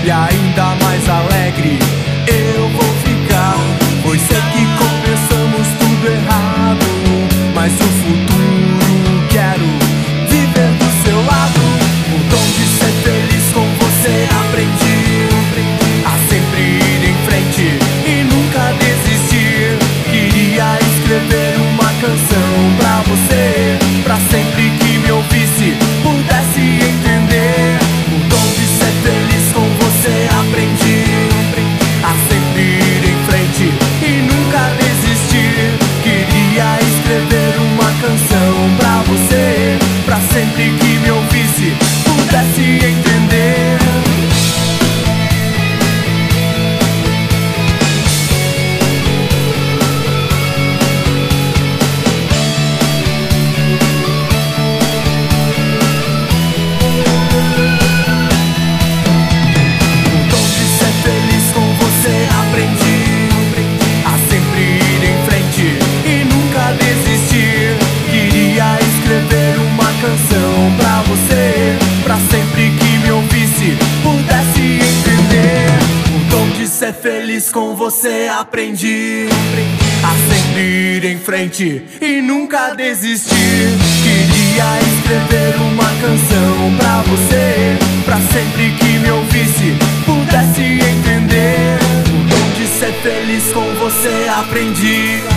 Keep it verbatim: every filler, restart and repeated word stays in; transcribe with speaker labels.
Speaker 1: e ainda mais alegre eu vou ficar. Pois sei que começamos tudo errado, mas o futuro quero viver do seu lado. O dom de ser feliz com você aprendi a sempre ir em frente e nunca desistir. Queria escrever uma canção pra você, pra sempre que me ouvisse pudesse entender. O dom de ser feliz com você aprendi a sempre ir em frente e nunca desistir. Queria escrever uma canção pra você, pra sempre que me ouvisse pudesse entender. Ser feliz com você aprendi a sempre ir em frente e nunca desistir. Queria escrever uma canção pra você, pra sempre que me ouvisse pudesse entender. O dom de ser feliz com você aprendi